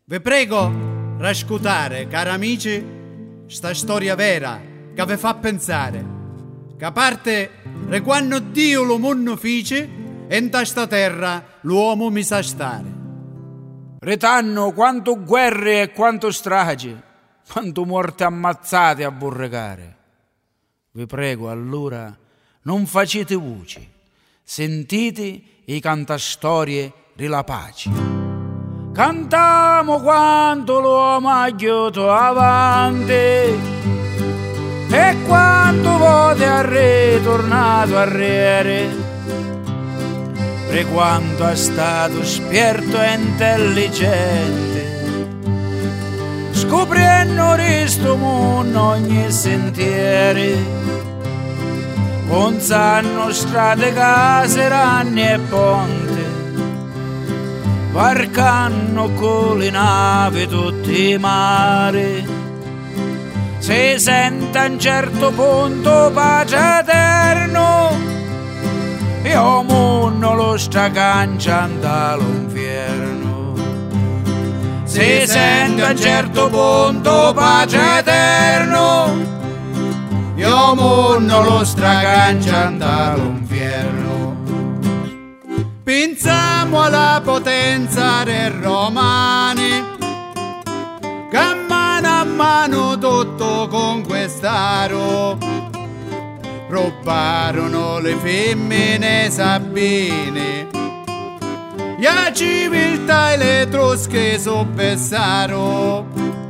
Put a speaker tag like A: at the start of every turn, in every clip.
A: Vi prego, rascutare, cari amici, sta storia vera che vi fa pensare. Che parte re quando Dio lo mondo fece, e in questa terra l'uomo mi sa stare.
B: Retanno quanto guerre e quanto stragi, quanto morte ammazzate a borregare. Vi prego allora, non facete voci, sentite i cantastorie della pace. Cantiamo quanto l'uomo ha giocato avanti e quanto volte è ritornato a re, per quanto è stato spierto e intelligente, scoprendo questo mondo ogni sentiere, con sanno strade, case, ranni e ponti, varcando con le navi tutti i mari. Si sente a un certo punto pace eterno, e o mondo lo sta canciando all'inferno. Si sente a un certo punto pace eterno, e o mondo lo sta canciando all'inferno.
A: Pensiamo alla potenza dei romani, che mano a mano tutto conquistarono. Rubarono le femmine sabine, e la civiltà e le Etrusche soppessarono.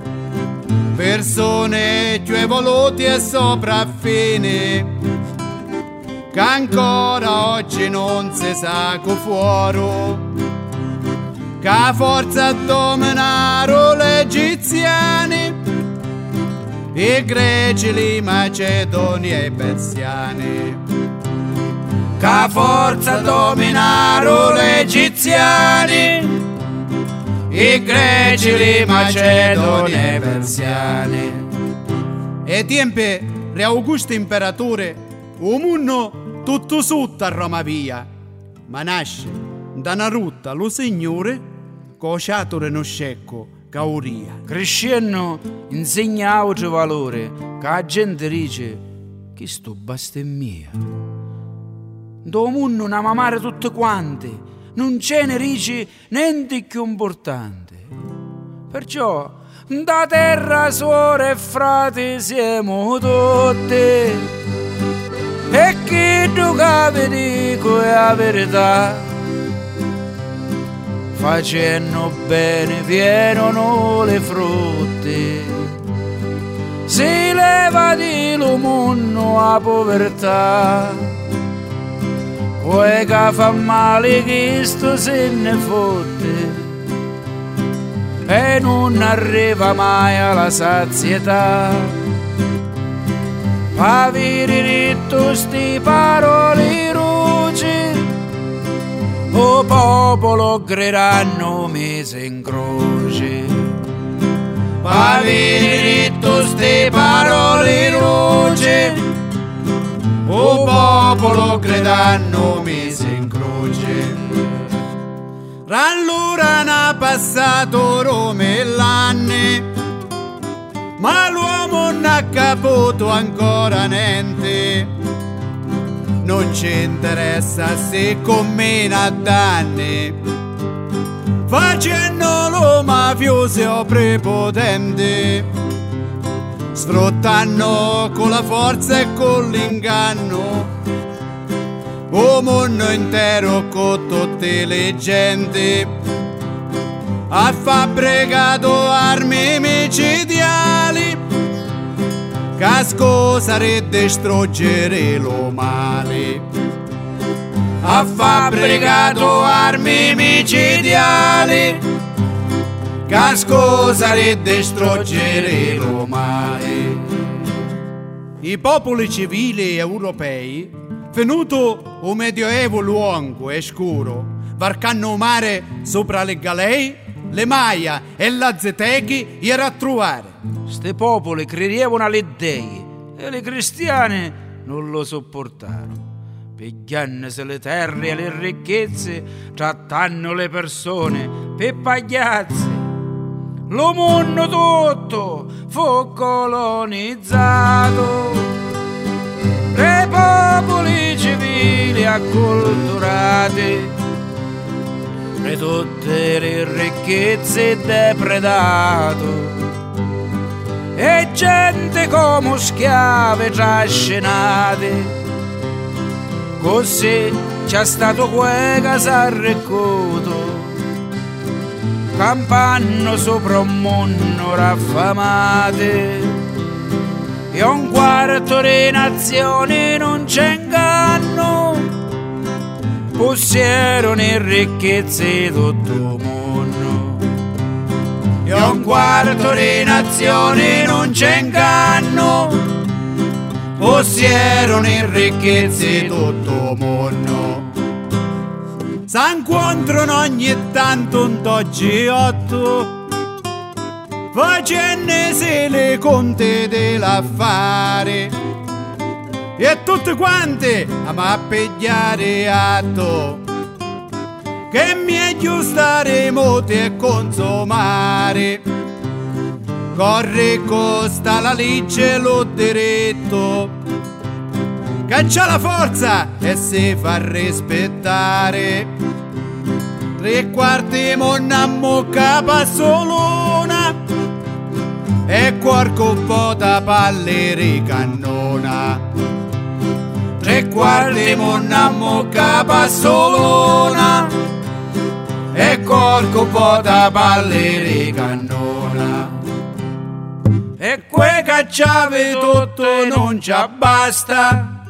A: Persone più evoluti e sopraffini, che ancora oggi non si sa che fuori, che a forza dominarono gli egiziani, i greci, i macedoni e i persiani.
B: Che a forza dominarono gli egiziani, i greci, i macedoni e i persiani.
A: E tempi di Augusto imperatore, o mondo tutto sotto a Roma via, ma nasce da una rotta lo Signore cociatore no scecco cauria.
B: Crescendo insegna altro valore, che la gente dice che sto bestemmia. Do mondo una mamare tutte quante, non ce ne dice niente più importante. Perciò da terra suore e frati siamo tutti, e chi tu che vi dico è la verità, facendo bene pienono le frutte, si leva di lo mondo la povertà, quei che fa male che sto se ne fotte, e non arriva mai alla sazietà. Avere detto sti parole rugi, o popolo gridanno mise in croce. Avere detto sti parole rugi, o popolo gridanno mise in croce.
A: Allora n'ha passato Rome l'anni, ma l'uomo non ha capito ancora niente. Non ci interessa se commina danni, facendo lo mafioso o prepotente, sfruttando con la forza e con l'inganno o mondo intero con tutte le gente. Ha fabbricato armi micidiali, che scusa per distruggere lo male. Ha fabbricato armi micidiali, che scusa per distruggere lo male. I popoli civili europei, venuto un medioevo lungo e scuro, varcando il mare sopra le galei, le Maia e gli Aztechi era a trovare.
B: Ste popoli credevano alle dei e le cristiane non lo sopportarono. Pigliandosi le terre e le ricchezze, trattando le persone per pagliazze. lo mondo tutto fu colonizzato, tre popoli civili acculturati, e tutte le ricchezze depredato, e gente come schiave trascinate. Così c'è stato quel che s'ha raccolto, campanno sopra un mondo raffamate, e un quarto di nazioni non c'è inganno, possiedono le ricchezze di tutto il mondo. E un quarto di nazioni non c'è inganno, possiedono le ricchezze di tutto il mondo.
A: S'incontrano ogni tanto un G8, facendose le conte dell'affare, e tutte quante a pigliare atto che è meglio stare moti e consumare. Corre costa la legge lo diritto, che c'ha la forza e si fa rispettare. Tre quarti monna mocca passolona, e qualche vota palle cannona. Tre quarti monna mocca passolona, e qualche vota palle cannona. E quei cacciave tutto non ci basta,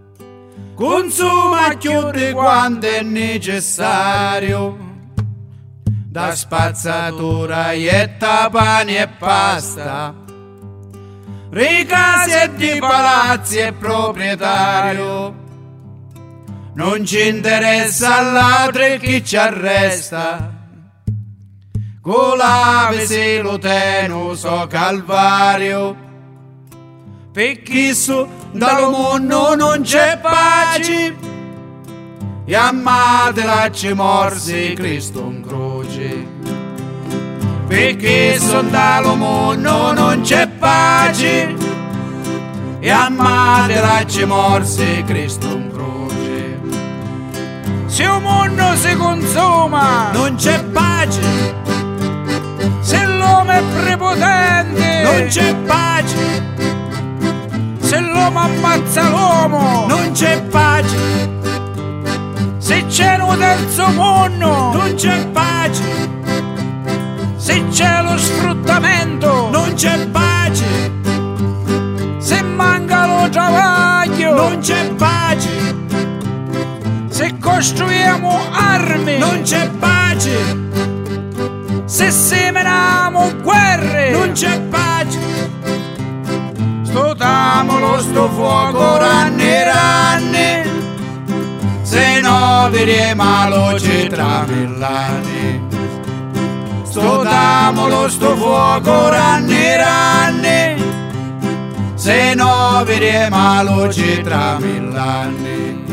A: consuma più di quanto è necessario, da spazzatura ietta pane e pasta, ricasi e di palazzi e proprietario. Non ci interessa l'altro e chi ci arresta, con l'ave lo teno so calvario, perché su dal mondo non c'è pace, e amate la ci morse Cristo in croce. Perché su dal mondo non c'è pace, e amate la ci morse Cristo in croce. Se un mondo si consuma non c'è pace, se l'uomo è prepotente non c'è pace, se l'uomo ammazza l'uomo non c'è pace, se c'è un terzo mondo non c'è pace, se c'è lo sfruttamento non c'è pace, se manca lo travaglio non c'è pace, se costruiamo armi non c'è pace, se semeniamo guerre non c'è pace. Sto tavolo, sto fuoco ranne ranne, se no vedremo la luce tra 1000 anni. Sto tavolo, sto fuoco ranne ranne, se no vedremo la luce tra 1000 anni.